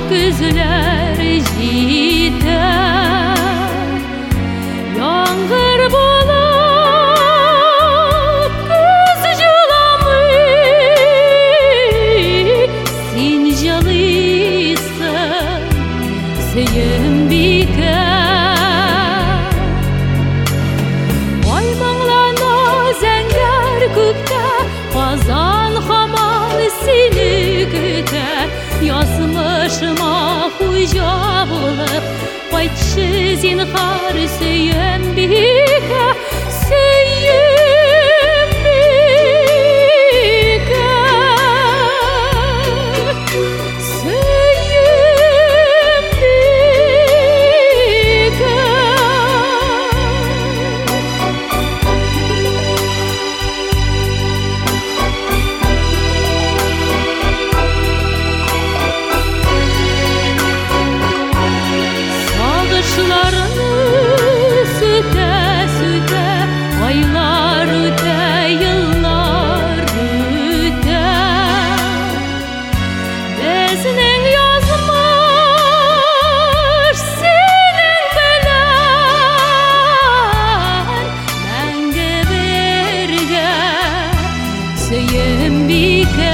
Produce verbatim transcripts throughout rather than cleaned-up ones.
күзлер жетер, яңғыр болып күз жыламый, сен жылыйсың сүйімбике. Аймаңлана зәңгәр күкте, қазан хамал сені күтер. Язмышыма хуҗа булып, кайтшы зинһар сөембикә, сөембикә, сөембикә. Sağışlarını süte-süte, aylar öte, yıllar öte. Bizning yazmış senin bilan мәңгі birge сөембикә.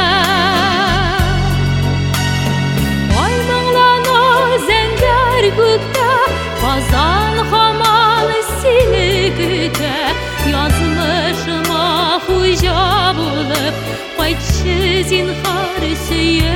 Күкте қазан хамал сені күтер. Язмышыма хуҗа булып, кайтшы зинһар сөембикә.